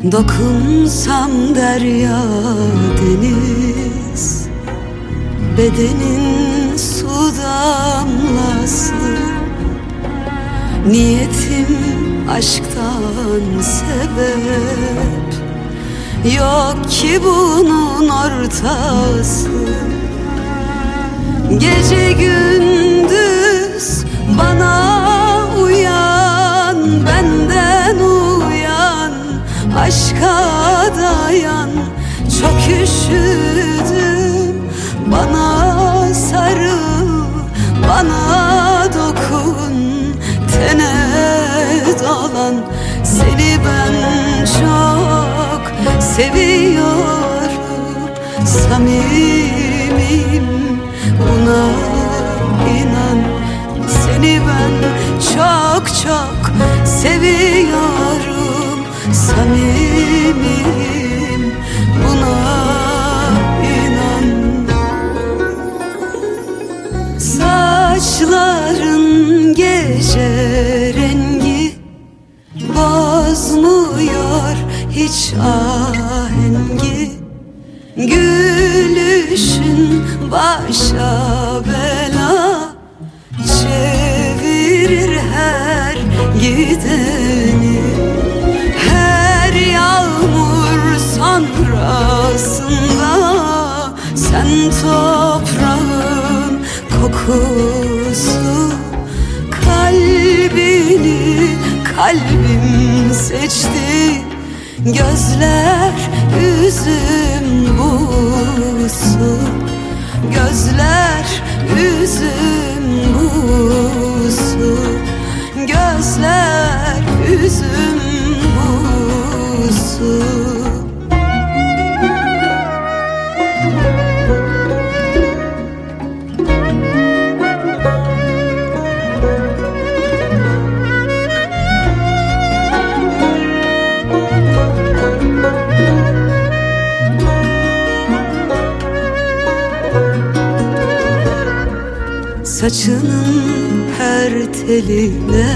Dokunsam derya deniz, bedenin su damlası. Niyetim aşktan sebep, yok ki bunun ortası. Gece gündüz bana uyan, benden uyan, aşka dayan. Çok üşüdüm, bana sarıl, bana dokun, tene dolan. Seni ben çok seviyorum, samimiyim, buna inan. Seni ben çok çok seviyorum, samimiyim, buna inan. Saçların gece rengi bozmuyor hiç ahengi. Gülüşün başa bela, çevirir her gideni. Her yağmur sonrasında sen toprağın kokusu. Kalbini kalbim seçti, gözler üzüm buğusu. Gözler üzüm buğusu, gözler üzüm buğusu. Saçının her teline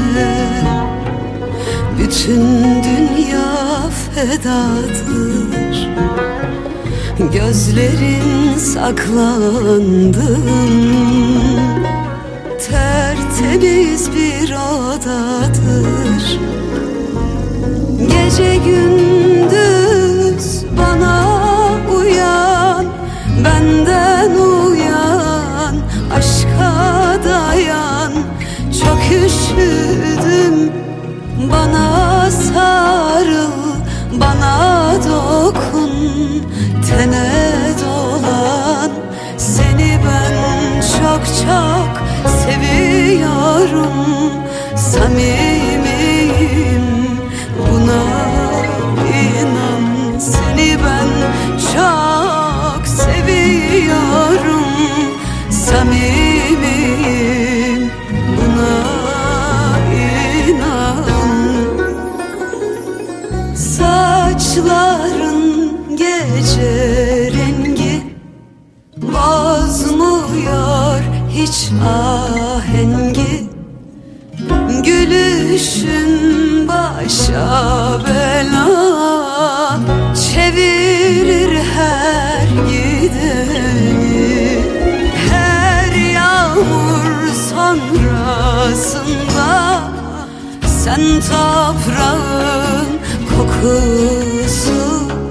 bütün dünya fedadır. Gözlerin saklandım, tertemiz bir odadır. Gece gündüz bana uyan, benden uyan, aşka dayan. Çok üşüdüm, bana sarıl, bana dokun, tene dolan. Seni ben çok çok seviyorum, samimiyim, buna inan. Seni ben çok seviyorum, samimiyim, buna inan. Saçların gece rengi bozmuyor hiç ahengi. Gülüşün başa bela, çevirir her gideni. Her yağmur sonrasında sen toprağın kokusu.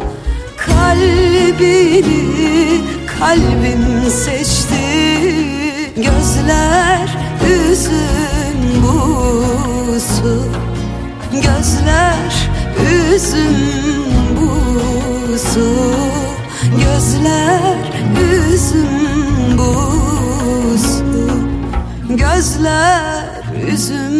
Kalbini kalbim seçti, gözler üzüm buğusu. Gözler üzüm buğusu, gözler üzüm buğusu. Gözler üzüm